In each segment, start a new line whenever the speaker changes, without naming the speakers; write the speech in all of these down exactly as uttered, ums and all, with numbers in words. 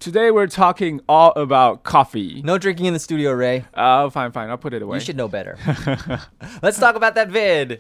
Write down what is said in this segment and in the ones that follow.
Today we're talking all about coffee.
No drinking in the studio, Ray.
Oh, fine, fine. I'll put it away.
You should know better. Let's talk about that vid.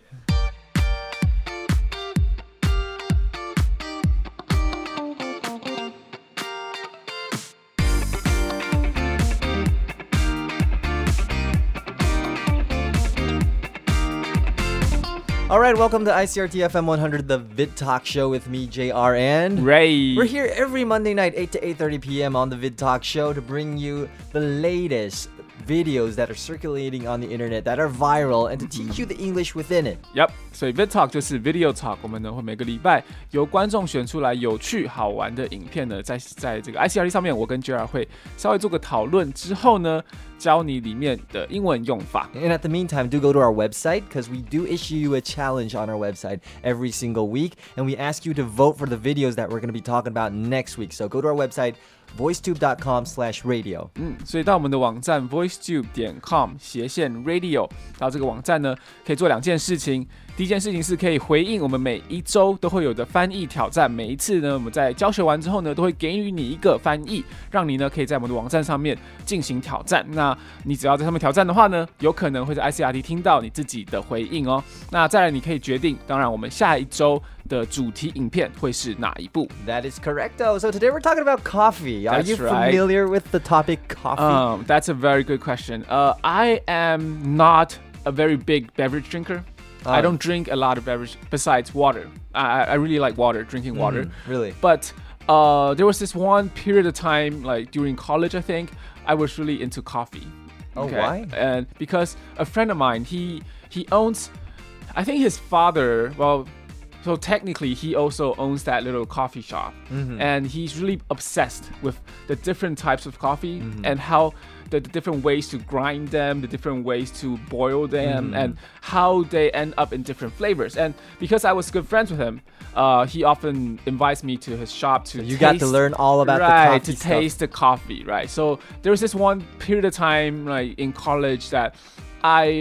All right, welcome to I C R T F M one hundred, the Vid Talk Show with me, J R, and
Ray.
We're here every Monday night, eight to eight thirty p.m. on the Vid Talk Show to bring you the latest videos that are circulating on the internet that are viral and to teach you the English within it.
Yep， 所以 Vid Talk 就是 Video Talk， 我们呢会每个礼拜由观众选出来有趣好玩的影片呢，在在这个 I C R T 上面，我跟 J R 会稍微做个讨论之后呢，教你里面的英文用法。
And at the meantime, do go to our website because we do issue you a challenge on our website every single week, and we ask you to vote for the videos that we're going to be talking about next week. So go to our website, voicetube dot com slash radio.
嗯，所以到我们的网站 voicetube 点 com 斜线 radio， 到这个网站呢，可以做两件事情。第一件事情是可以回应我们每一周都会有的翻译挑战，每一次呢，我们在教学完之后呢，都会给予你一个翻译，让你呢可以在我们的网站上面进行挑战。那你只要在上面挑战的话呢，有可能会在 I C R T 听到你自己的回应哦。那再来，你可以决定，当然我们下一周的主题影片会是哪一部
That is correcto. So today we're talking about coffee. Are
That's
you
right.
familiar with the topic coffee?
Um, that's a very good question. Uh, I am not a very big beverage drinker.
Uh,
I don't drink a lot of beverage besides water. I, I really like water, drinking water.
Mm, really?
But uh, there was this one period of time, like during college, I think, I was really into coffee.
Oh, why?
And because a friend of mine, he he owns, I think his father, well, so technically he also owns that little coffee shop.
Mm-hmm.
And he's really obsessed with the different types of coffee
mm-hmm.
and how the, the different ways to grind them, the different ways to boil them,
mm-hmm.
and how they end up in different flavors. And because I was good friends with him, uh, he often invites me to his shop to
So you
taste,
got to learn all about
right,
the coffee
to
stuff.
taste the coffee, right? So there was this one period of time, like in college, that I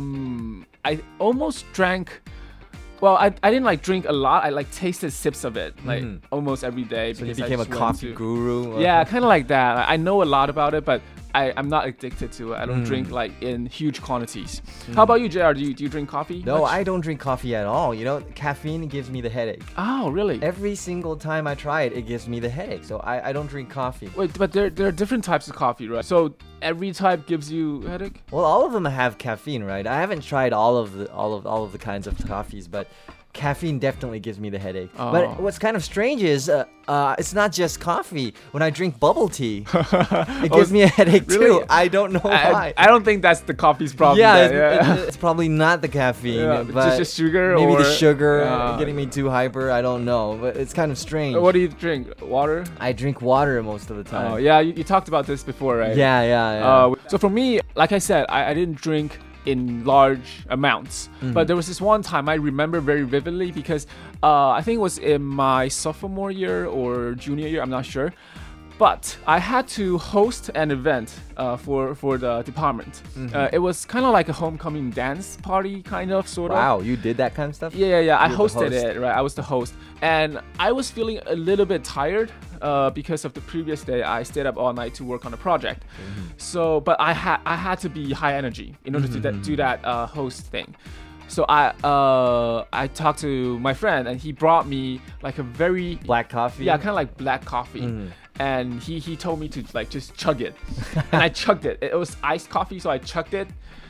um I almost drank. Well, I, I didn't like drink a lot. I like tasted sips of it, like
Mhm.
almost every day.
So you
because I
became a
just went
coffee
to-
guru?
Yeah, kind of like that. I know a lot about it, but I, I'm not addicted to it. I don't
Mm.
drink like in huge quantities. How about you, J R? Do you, do you drink coffee?
No,
much?
I don't drink coffee at all. You know, caffeine gives me the headache.
Oh, really?
Every single time I try it, it gives me the headache. So I, I don't drink coffee.
Wait, but there, there are different types of coffee, right? So every type gives you a headache?
Well, all of them have caffeine, right? I haven't tried all of the all of all of the kinds of coffees, but caffeine definitely gives me the headache.
Oh.
But what's kind of strange is uh, uh, it's not just coffee. When I drink bubble tea, it gives me a headache
really?
too. I don't know why.
I, I don't think that's the coffee's problem.
yeah,
then,
it's,
yeah.
it's- it's probably not the caffeine,
Yeah,
but
just sugar
maybe
or
the sugar
uh,
getting me too hyper. I don't know, but it's kind of strange.
What do you drink? Water?
I drink water most of the time.
Oh, yeah, you, you talked about this before, right?
yeah, yeah, yeah.
Uh, so for me, like I said, I, I didn't drink in large amounts.
Mm-hmm.
But there was this one time I remember very vividly because uh, I think it was in my sophomore year or junior year, I'm not sure. But I had to host an event uh, for, for the department.
Mm-hmm.
Uh, it was kind of like a homecoming dance party, kind of, sort of.
Wow, you did that kind of stuff?
Yeah, yeah, yeah. I
You were the
hosted
host.
it, right? I was the host. And I was feeling a little bit tired uh, because of the previous day. I stayed up all night to work on a project.
Mm-hmm.
So, but I had I had to be high energy in order to that, do that uh, host thing. So I uh, I talked to my friend and he brought me like a very
Black coffee?
yeah, kind of like black coffee.
Mhm.
And he he told me to like just chug it. And I chugged it. It was iced coffee, so I chugged it.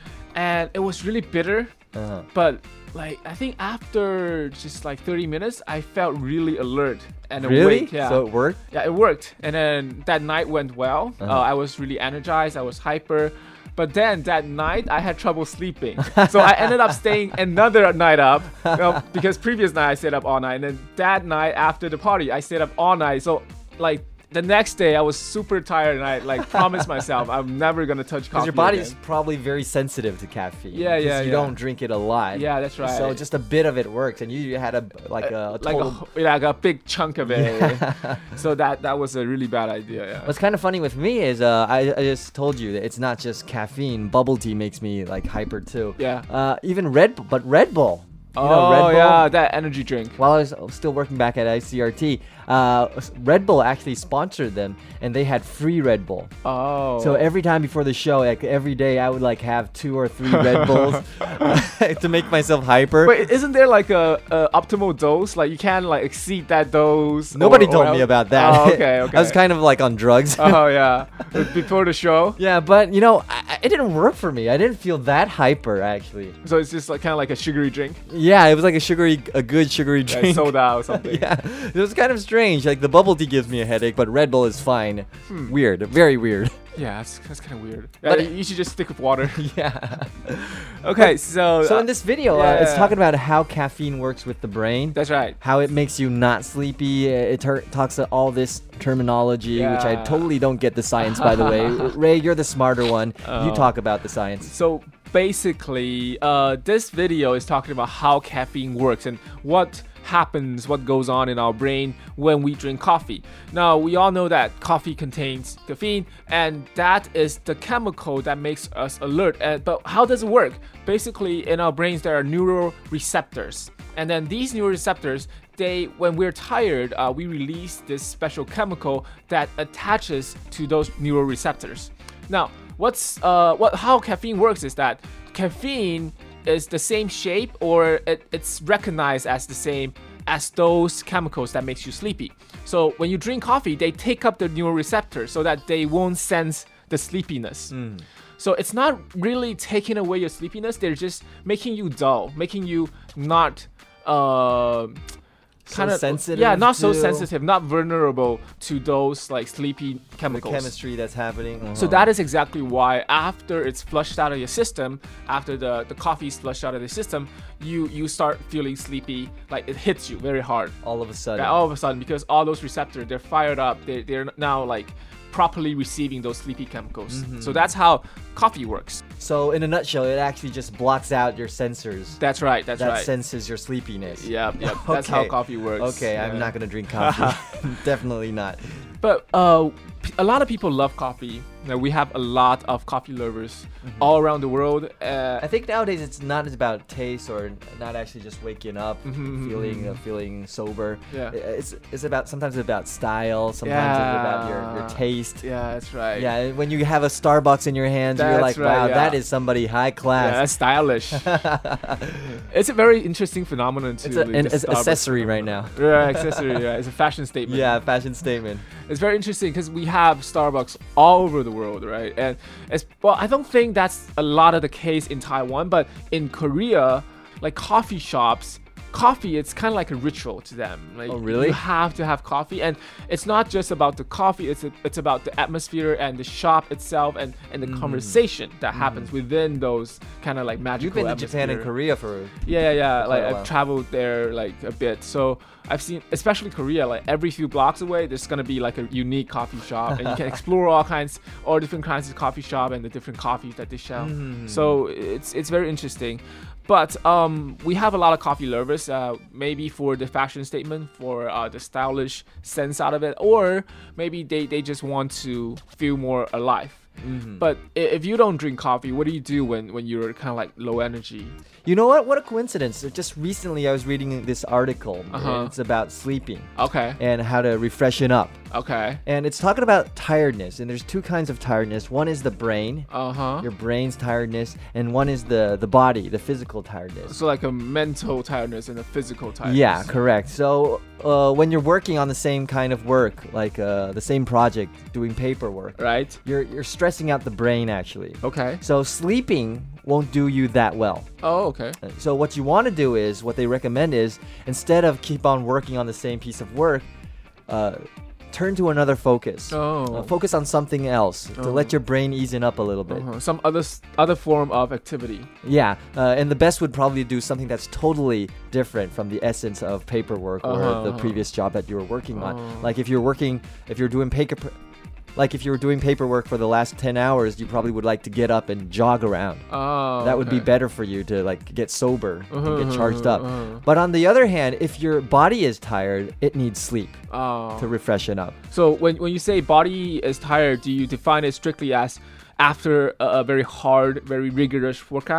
And it was really bitter.
Uh-huh.
But like I think after just like thirty minutes, I felt really alert and
Really?
awake. Yeah.
So it worked?
Yeah, it worked. And then that night went well.
Uh-huh.
Uh, I was really energized. I was hyper. But then that night, I had trouble sleeping. So I ended up staying another night up you know, because previous night I stayed up all night. And then that night after the party, I stayed up all night. So like the next day, I was super tired and I like promised myself I'm never going to touch coffee
Because your body is
again.
probably very sensitive to caffeine.
Yeah,
'cause
yeah,
You
yeah.
don't drink it a lot.
Yeah, that's right.
So just a bit of it works, and you had a like a, a
like
total.
a, like a big chunk of it. So that that was a really bad idea. Yeah.
What's kind of funny with me is uh, I, I just told you that it's not just caffeine. Bubble tea makes me like hyper too.
Yeah.
Uh, even Red, but Red Bull. You
oh
know, Red Bull?
yeah, that energy drink.
While I was still working back at I C R T, uh, Red Bull actually sponsored them, and they had free Red Bull.
Oh.
So every time before the show, like every day, I would like have two or three Red Bulls to make myself hyper.
Wait, isn't there like a, a optimal dose? Like you can't like exceed that dose.
Nobody
or,
told
or
me
else-
about that.
Oh, okay, okay.
I was kind of like on drugs.
Oh yeah, before the show.
Yeah, but you know, I, I- it didn't work for me. I didn't feel that hyper actually.
So it's just like kind of like a sugary drink.
Yeah, it was like a sugary, a good sugary
Like
drink.
soda or something.
Yeah, it was kind of strange. Like the bubble tea gives me a headache, but Red Bull is fine.
Hmm.
Weird, very weird.
Yeah, that's, that's kind of weird.
But-
Yeah, you should just stick with water.
Yeah.
Okay, so
So
uh,
in this video, uh, it's
yeah.
talking about how caffeine works with the brain.
that's right.
How it makes you not sleepy. Uh, It ter- talks about all this terminology, which I
Yeah.
totally don't get the science, by the way. Ray, you're the smarter one. You
Oh.
talk about the science.
So basically, uh, this video is talking about how caffeine works and what happens, what goes on in our brain when we drink coffee. Now, we all know that coffee contains caffeine, and that is the chemical that makes us alert. Uh, but how does it work? Basically, in our brains, there are neuroreceptors. And then these neuroreceptors, they, when we're tired, uh, we release this special chemical that attaches to those neuroreceptors. Now, what's uh, what how caffeine works is that caffeine is the same shape, or it, it's recognized as the same as those chemicals that makes you sleepy. So when you drink coffee, they take up the neuroreceptors so that they won't sense the sleepiness. So it's not really taking away your sleepiness, they're just making you dull, making you not uh,
So
kind of
sensitive
yeah, not so
to
sensitive, not vulnerable to those like sleepy
the
chemicals.
chemistry that's happening.
So
Uh-huh.
that is exactly why after it's flushed out of your system, after the, the coffee is flushed out of the system, you you start feeling sleepy, like it hits you very hard.
all of a sudden.
Yeah, all of a sudden, because all those receptors, they're fired up, they, they're now like properly receiving those sleepy chemicals.
Mm-hmm.
So that's how coffee works.
So in a nutshell, it actually just blocks out your sensors.
That's right, that's
that
right.
senses your sleepiness.
Yep, yep. That's how
Okay.
coffee works.
Okay, I'm
Yeah.
not gonna drink coffee. Definitely not.
But uh, p- a lot of people love coffee. You know, we have a lot of coffee lovers
Mm-hmm.
all around the world. Uh,
I think nowadays it's not as about taste or not actually just waking up,
Mhm,
feeling
mhm.
uh, feeling sober.
Yeah.
I- It's it's about sometimes about style, sometimes it's about your, your
Yeah.
taste.
yeah, that's right.
Yeah, when you have a Starbucks in your hands, you're
That's
like,
right,
wow,
yeah.
that is somebody high
Yeah,
class.
that's stylish. It's a very interesting phenomenon too.
it's a,
like
an
the
it's
Starbucks
accessory right now.
Yeah, accessory. Yeah, it's a fashion statement.
Yeah, fashion statement.
It's very interesting because we have Starbucks all over the world, right? And it's well, I don't think that's a lot of the case in Taiwan, but in Korea, like coffee shops, coffee, it's kind of like a ritual to them. Like,
Oh, really?
You have to have coffee, and it's not just about the coffee. It's a, it's about the atmosphere and the shop itself, and and the conversation that happens within those kind of like magical.
You've been to Japan and
atmosphere.
Korea for
Yeah, yeah, yeah.
quite
Like
a
I've
while.
traveled there like a bit, so I've seen, especially Korea. Like every few blocks away, there's gonna be like a unique coffee shop, and you can explore all kinds, all different kinds of coffee shop and the different coffees that they sell.
Mm.
So it's it's very interesting. But um, we have a lot of coffee lovers, uh, maybe for the fashion statement, for uh, the stylish sense out of it, or maybe they, they just want to feel more alive.
Mhm.
But i- if you don't drink coffee, what do you do when, when you're kind of like low energy?
You know what? What a coincidence. Just recently I was reading this article.
Uh-huh.
And it's about sleeping
Okay,
and how to refreshen up.
okay.
And it's talking about tiredness. And there's two kinds of tiredness. One is the brain,
Uh huh.
your brain's tiredness, and one is the the body, the physical tiredness.
So like a mental tiredness and a physical tiredness.
Yeah, correct. So uh, when you're working on the same kind of work, like uh, the same project, doing paperwork,
Right.
you're you're stressing out the brain actually.
Okay.
So sleeping won't do you that well.
Oh, okay.
So what you want to do is, what they recommend is, instead of keep on working on the same piece of work, uh, turn to another focus.
Oh.
Uh, focus on something else to
Oh.
let your brain easen up a little bit.
Uh-huh. Some other s- other form of activity.
Yeah, uh, and the best would probably do something that's totally different from the essence of paperwork or
Uh-huh,
the
uh-huh.
previous job that you were working on.
Oh.
Like if you're working, if you're doing paper, like if you were doing paperwork for the last ten hours, you probably would like to get up and jog around.
Oh.
That would be
okay.
better for you to like get sober
Uh-huh,
and get charged up.
uh-huh.
But on the other hand, if your body is tired, it needs sleep
Oh.
to refreshen up.
So when, when you say body is tired, do you define it strictly as after a, a very hard, very rigorous workout?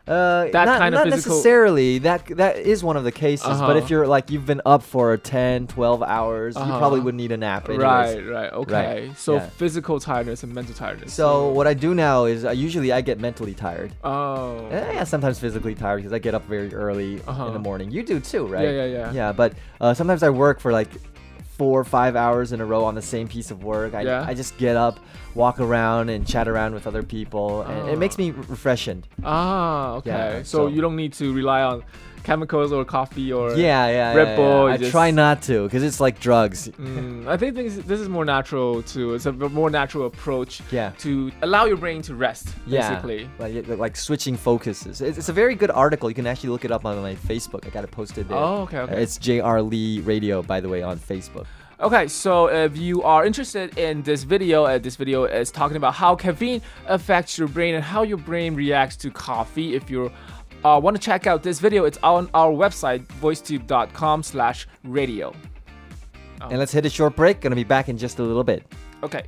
Uh,
That
not,
kind of
not
physical-
necessarily. That that is one of the cases.
Uh-huh.
But if you're like you've been up for ten, twelve hours, you
Uh-huh.
probably would need a nap. Anyways.
Right, right, okay.
Right,
So
yeah.
physical tiredness and mental tiredness.
So what I do now is uh, usually I get mentally tired.
Oh.
Eh, yeah, sometimes physically tired because I get up very early
Uh-huh.
in the morning. You do too, right?
Yeah, yeah, yeah.
Yeah, but uh, sometimes I work for like four or five hours in a row on the same piece of work. I,
Yeah.
I just get up, walk around, and chat around with other people, and it makes me re- refreshed.
Ah, okay.
Yeah,
so,
so-
you don't need to rely on chemicals or coffee or
Yeah, yeah,
Red
yeah,
Bull,
yeah.
you
I try
just-
not to because it's like drugs.
Mm, I think this, this is more natural too. It's a b- more natural approach
Yeah.
to allow your brain to rest, basically.
Yeah, like, it- like switching focuses. It's, it's a very good article. You can actually look it up on my Facebook. I got it posted there.
Oh, okay, okay.
Uh, It's J R Lee Radio, by the way, on Facebook.
Okay, so if you are interested in this video, uh, this video is talking about how caffeine affects your brain and how your brain reacts to coffee. If you uh, want to check out this video, it's on our website, voicetube dot com slash radio.
And let's hit a short break. Gonna be back in just a little bit.
Okay.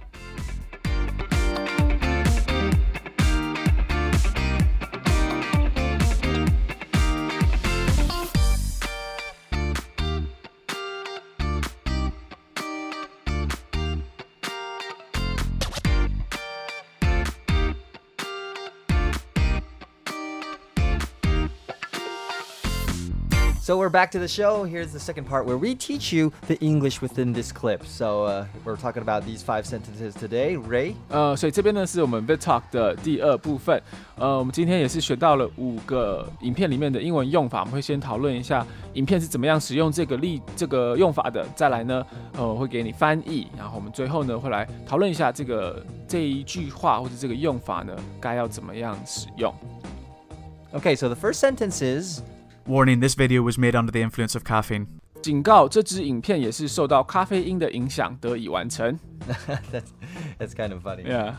So we're back to the show. Here's the second part where we teach you the English within this clip. So uh, we're talking about these five sentences today. Ray?
呃，所以这边呢是我们 Vid Talk 的第二部分。呃，我们今天也是学到了五个影片里面的英文用法，我们会先讨论一下影片是怎么样使用这个例这个用法的。再来呢，呃，我会给你翻译，然后我们最后呢会来讨论一下这个这一句话或者这个用法呢该要怎么样使用。
Okay, so the first sentence is...
Warning, this video was made under the influence of caffeine.
警告，这支影片也是受到咖啡因的影响得以完成。
that's, that's kind of funny.
Yeah.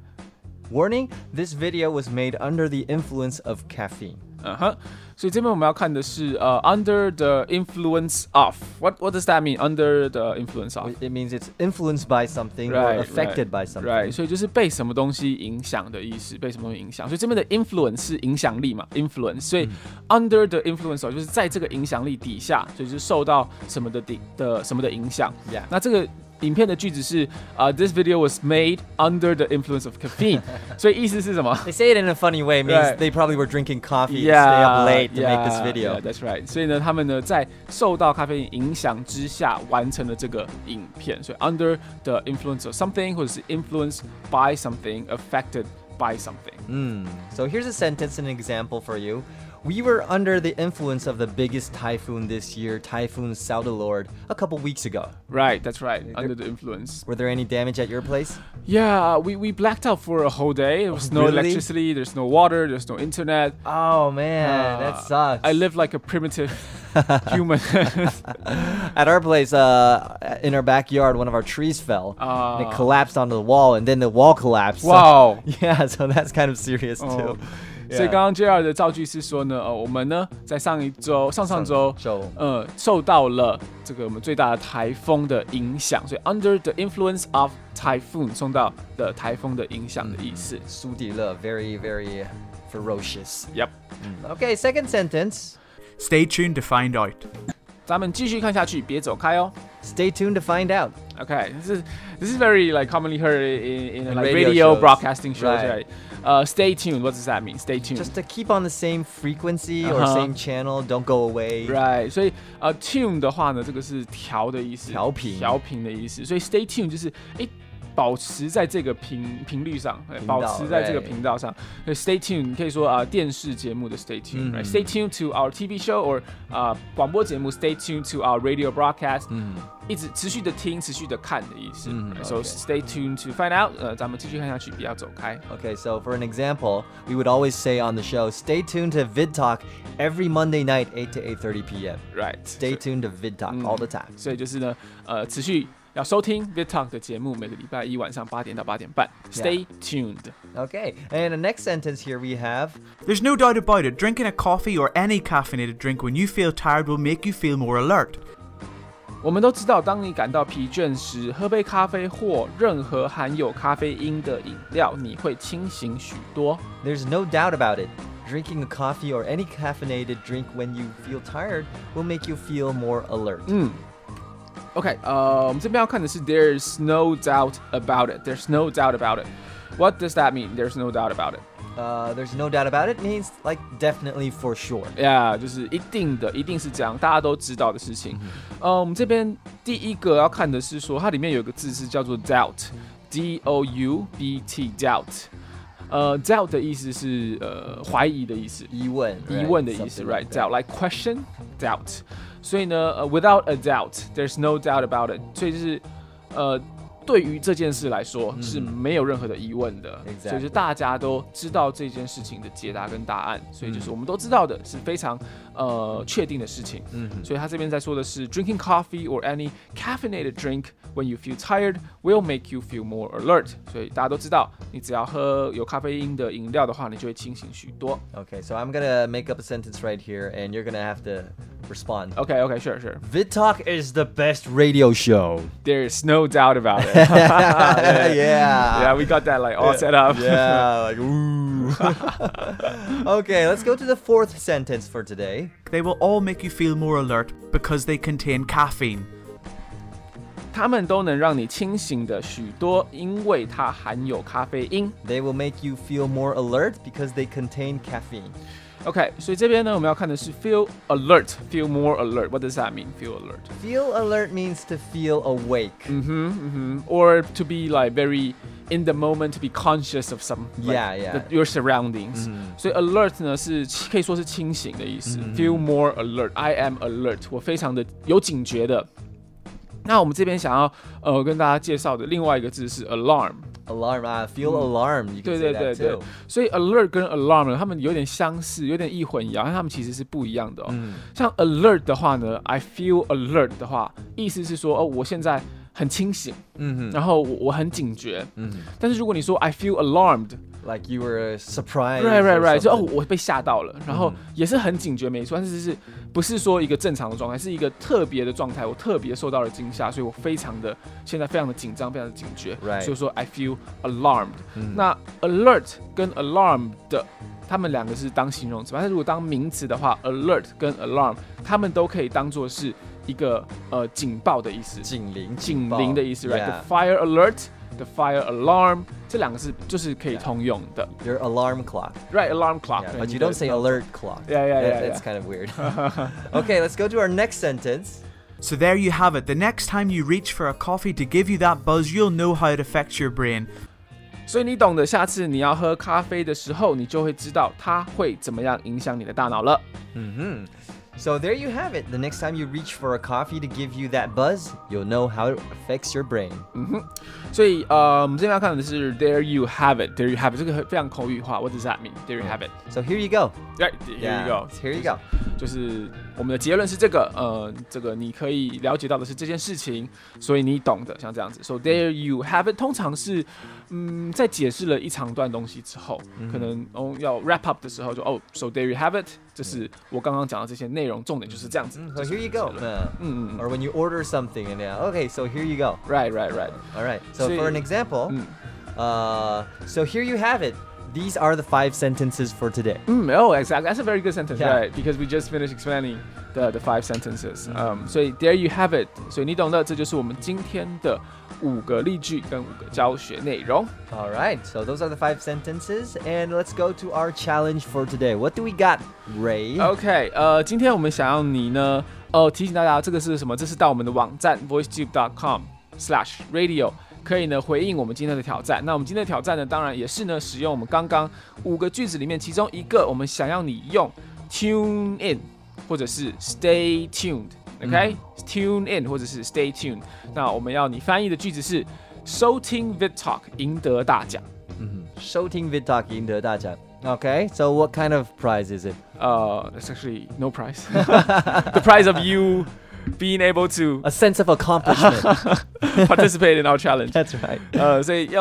Warning, this video was made under the influence of caffeine.
嗯哼，所以这边我们要看的是呃 under the influence of what what does that mean under the influence of
It means it's influenced by something
Right,
or affected
right,
by something.
right 所以就是被什么东西影响的意思，被什么东西影响。所以这边的 influence 是影响力嘛 influence， 所以 under the influence of 就是在这个影响力底下，所以就是受到什么的底的什么的影响。
Yeah.
那这个影片的句子是啊、uh,，This video was made under the influence of caffeine 。所以意思是什么
They say it in a funny way. It means
Right.
they probably were drinking coffee
Yeah,
to stay up late to
yeah,
make this video.
Yeah, that's right. 所以呢，他们呢在受到咖啡因影响之下完成了这个影片。所以 under the influence of something 或者是 influenced by something, affected by something.
Mm. So here's a sentence, an example for you. We were under the influence of the biggest typhoon this year, Typhoon Saudalord, a couple weeks ago.
Right, that's right. Under the influence.
Were there any damage at your place?
Yeah, we, we blacked out for a whole day. There was
Oh,
no
really?
electricity, there's no water, there's no internet.
Oh man,
Uh,
that sucks.
I live like a primitive human.
At our place, uh, in our backyard, one of our trees fell. and
Uh,
it collapsed onto the wall, and then the wall collapsed. So-
wow.
yeah, so that's kind of serious
哦
too.
所以刚刚 J R 的造句是说呢，呃，我们呢在上一周、上上周，
上周
呃，受到了这个我们最大的台风的影响，所以 under the influence of typhoon 受到的台风的影响的意思。
苏迪勒, very, very ferocious.
Yep，
Okay, second sentence.
Stay tuned to find out.
咱们继续看下去，别走开哦。
Stay tuned to find out.
Okay, this is this is very like commonly heard in, in,
In
like
radio
radio,
shows.
broadcasting shows,
Right.
right? Uh, stay tuned. What does that mean? Stay tuned.
Just to keep on the same frequency or
Uh-huh.
same channel, don't go away.
Right，所以呃，tune 的话呢，这个是调的意思，
调频
调频的意思。所以 stay tuned 就是诶，保持在这个频频率上，诶
频道
保持在这个
right
频道上。所以 stay tuned 你可以说啊、呃，电视节目的 stay
嗯
tuned，right？Stay tuned to our T V show or 啊、呃、广播节目 stay tuned to our radio broadcast，
嗯
一直持续的听，持续的看的意思。
嗯
right? So
OK
stay tuned to find out，呃，咱们继续看下去，不要走开。
Okay, so for an example, we would always say on the show, stay tuned to Vid Talk every Monday night, eight to eight thirty p.m.
Right，
Stay tuned to Vid Talk all the time.
所以就是呢，呃，持续要收听 Vid Talk 的节目，每个礼拜一晚上八点到八点半。Stay tuned。
Okay, and the next sentence here we have,
There's no doubt about it, drinking a coffee or any caffeinated drink when you feel tired will make you feel more alert.
我们都知道，当你感到疲倦时，喝杯咖啡或任何含有咖啡因的饮料，你会清醒许多。
there's no doubt about it. Drinking a coffee or any caffeinated drink when you feel tired will make you feel more alert.
嗯 OK 呃我们这边要看的是 There's no doubt about it There's no doubt about it What does that mean? There's no doubt about it
Uh, there's no doubt about it means like definitely for sure.
Yeah 就是一定的一定是这样大家都知道的事情、嗯、呃我们这边第一个要看的是说它里面有个字是叫做 doubt D O U B T doubt 呃 doubt 的意思是呃怀疑的意思
疑问
疑问的意思 right,
like
doubt like question doubt 所以呢、呃、without a doubt there's no doubt about it 所以就是呃对于这件事来说、嗯、是没有任何的疑问的、
exactly.
所以就大家都知道这件事情的解答跟答案所以就是我们都知道的是非常呃确定的事情、嗯、所以他这边在说的是 Drinking coffee or any caffeinated drink when you feel tired will make you feel more alert 所以大家都知道你只要喝有咖啡因的饮料的话你就会清醒许多
Okay, so I'm gonna make up a sentence right here and you're gonna have to respond.
Okay, okay, sure, sure.
VidTalk is the best radio show.
There's no doubt about it.
yeah.
Yeah, we got that like all set up.
Yeah, like ooh. Okay, let's go to the fourth sentence for today.
They will all make you feel more alert because they contain caffeine.
它们都能让你清醒的许多，因为它含有咖啡因。
They will make you feel more alert because they contain caffeine.
OK， 所以这边呢，我们要看的是 feel alert, feel more alert. What does that mean? Feel alert.
Feel alert means to feel awake.
嗯哼嗯哼 Or to be like very in the moment, to be conscious of some. Like,
yeah, yeah.
The, your surroundings.
嗯、
所以 alert 呢是可以说是清醒的意思。嗯、feel more alert. I am alert. 我非常的有警觉的。那我们这边想要呃跟大家介绍的另外一个字是 alarm。Alarm
啊 ，feel alarmed，、嗯、you can
对
say
对对
that
对
too.
所以 alert 跟 alarm 它们有点相似，有点易混淆，但它们其实是不一样的哦。嗯、像 alert 的话呢 ，I feel alert 的话，意思是说哦，我现在很清醒，嗯、然后 我, 我很警觉，嗯、但是如果你说 I feel alarmed。Like
you were surprised.
Right, right, right. 就哦，我被吓到了，然后也是很警觉，没错，但是是不是说一个正常的状态，是一个特别的状态，我特别受到了惊吓，所以我非常的现在非常的紧张，非常的警觉，
right.
所以说 I feel alarmed、嗯。那 alert 跟 alarm 的，他们两个是当形容词，但是如果当名词的话 ，alert 跟 alarm 他们都可以当作是一个呃警报的意思，
警铃，
警铃的意思 ，right？
Yeah.
The fire alert。The fire alarm 这两个是就是可以通用的
Your alarm clock
Right alarm clock
yeah, But you don't say alert clock
Yeah yeah yeah,
That's
yeah.
kind of weird Okay, let's go to our next sentence
So there you have it. The next time you reach for a coffee to give you that buzz, you'll know how it affects your brain.
所以你懂得下次你要喝咖啡的时候你就会知道它会怎么样影响你的大脑了
mm-hmm. So there you have it. The next time you reach for a coffee to give you that buzz, you'll know how it affects your brain.
嗯哼，所以呃，我们这边要看的是 There you have it. There you have it. 这个非常口语化。What does that mean? There you have it.
So here you go.
Right, here
yeah,
you go.
Here you go.
就是我们的结论是这个，呃，这个你可以了解到的是这件事情，所以你懂的，像这样子。So there you have it. 通常是，嗯，在解释了一长段东西之后，嗯、可能哦要 wrap up 的时候就哦 ，So there you have it. 这是我刚刚讲的这些内容，重点就是这样子。
So here you go. Uh, 嗯 Or when you order something and yeah, okay, so here you go.
Right, right, right.
All right. So for an example, uh, so here you have it. These are the five sentences for today.
Mm, oh, exactly. That's a very good sentence,
yeah.
right? Because we just finished explaining the the five sentences. Um, 所以 there you have it. 所以你懂的，这就是我们今天的五个例句跟五个教学内容。
All right. So those are the five sentences, and let's go to our challenge for today. What do we got, Ray?
OK， 呃，今天我们想要你呢，呃，提醒大家这个是什么？这是到我们的网站 voicetube dot com slash radio。可以呢回应我们今天的挑战。那我们今天的挑战呢，当然也是呢使用我们刚刚五个句子里面其中一个，我们想要你用 tune in 或者是 stay tuned，OK？、Okay? 、嗯、tune in 或者是 stay tuned。那我们要你翻译的句子是收听 VidTalk 赢得大奖。
嗯，收听 VidTalk 赢得大奖。Okay, so what kind of prize is it?
Uh, it's actually no prize. The prize of you.Being able to
a sense of accomplishment
participate in our challenge.
That's right.
呃，所以用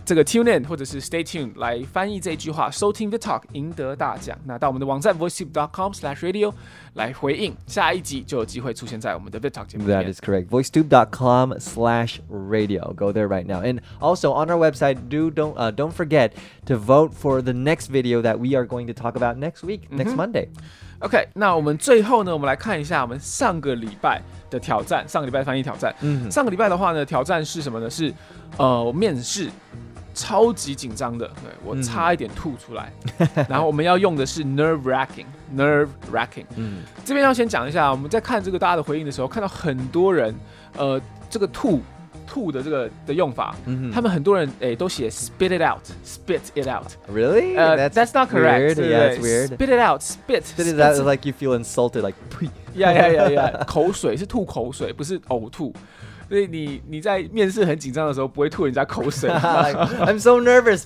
这个 tune in 或者是 stay tuned 来翻译这句话，收听 VidTalk 赢得大奖。那到我们的网站 voicetube dot com slash radio 来回应，下一集就有机会出现在我们的 VidTalk 节目里面。
That is correct. voicetube dot com slash radio. Go there right now. And also on our website, do don't uh, don't forget to vote for the next video that we are going to talk about next week, mm-hmm. next Monday.
OK， 那我们最后呢，我们来看一下我们上个礼拜的挑战，上个礼拜翻译挑战。嗯，上个礼拜的话呢，挑战是什么呢？是呃面试，超级紧张的，对我差一点吐出来。嗯、然后我们要用的是 nerve wracking，nerve wracking。嗯，这边要先讲一下，我们在看这个大家的回应的时候，看到很多人呃这个吐。吐的这个的用法， mm-hmm. 他们很多人诶都写 spit it out, spit it out.
Really?
Uh, that's, that's not correct.
Weird. Yeah, it's weird.
Spit it out, spit.
Spit it out is like you feel insulted, like.
Yeah, yeah, yeah, yeah. 口水是吐口水，不是呕吐。所以你你在面试很紧张的时候，不会吐人家口水。
I'm so nervous.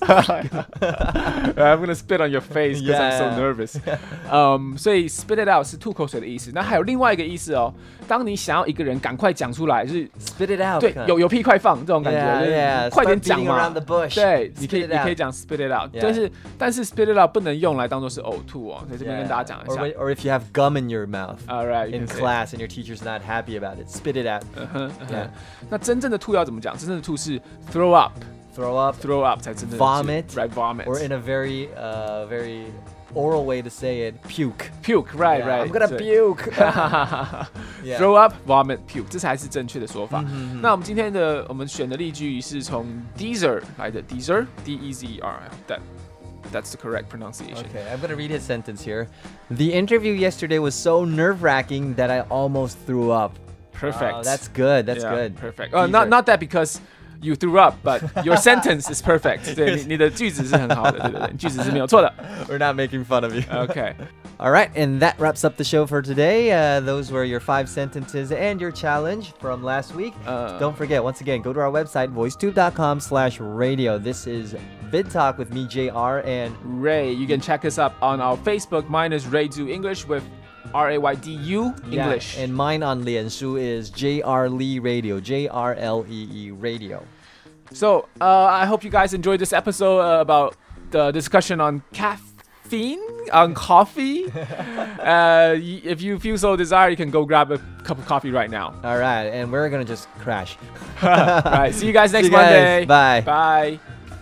I'm gonna spit on your face because I'm so nervous. 嗯，所以 spit it out 是吐口水的意思。那还有另外一个意思哦，当你想要一个人赶快讲出来，就是
spit it out。
对，有有屁快放这种感觉，
yeah, yeah.
快点讲嘛。对，你可以
spit it out.
你可以讲 spit it out， 但是但是 spit it out 不能用来当做是嘔吐哦，在这边跟大家讲一下。
Or, or if you have gum in your mouth,
all right,
in class and your teacher's not happy about it, spit it out.
Uh-huh, uh-huh. Yeah. 那真正的吐要怎么讲？真正的吐是 throw up,
throw up,
throw up 才真正的
vomit,
right? Vomit.
Or in a very, uh, very oral way to say it, puke.
Puke, right,
yeah,
right.
I'm gonna puke.
yeah. Throw up, vomit, puke， 这才是正确的说法。Mm-hmm. 那我们今天的我们选的例句是从 Deezer 来的 ，Deezer, D E Z E R. That. That's the correct pronunciation.
Okay, I'm gonna read his sentence here. The interview yesterday was so nerve-wracking that I almost threw up.
Perfect.
Oh, that's good. That's
yeah,
good.
Perfect. Uh, not not that because you threw up, but your sentence is perfect. 对，你你的句子是很好的，对对对，句子是没有错的。
We're not making fun of you.
Okay.
All right, and that wraps up the show for today. Uh, those were your five sentences and your challenge from last week. Uh, Don't forget, once again, go to our website, voicetube dot com slash radio. This is VidTalk with me, J R, and
Ray. You can check us up on our Facebook. Mine is Ray Do English with R A Y D U English.
Yeah, and mine on Lianshu is J R Lee Radio, J R L E E Radio.
So, uh, I hope you guys enjoyed this episode uh, about the discussion on caffeine, on coffee. uh, if you feel so desired, you can go grab a cup of coffee right now.
All right, and we're going to just crash.
All right, see you guys next
see you guys.
Monday.
Bye.
Bye.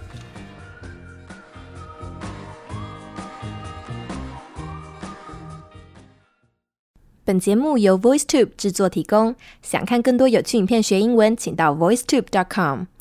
本节目由 VoiceTube 制作提供。想看更多有趣影片学英文，请到 voicetube dot com。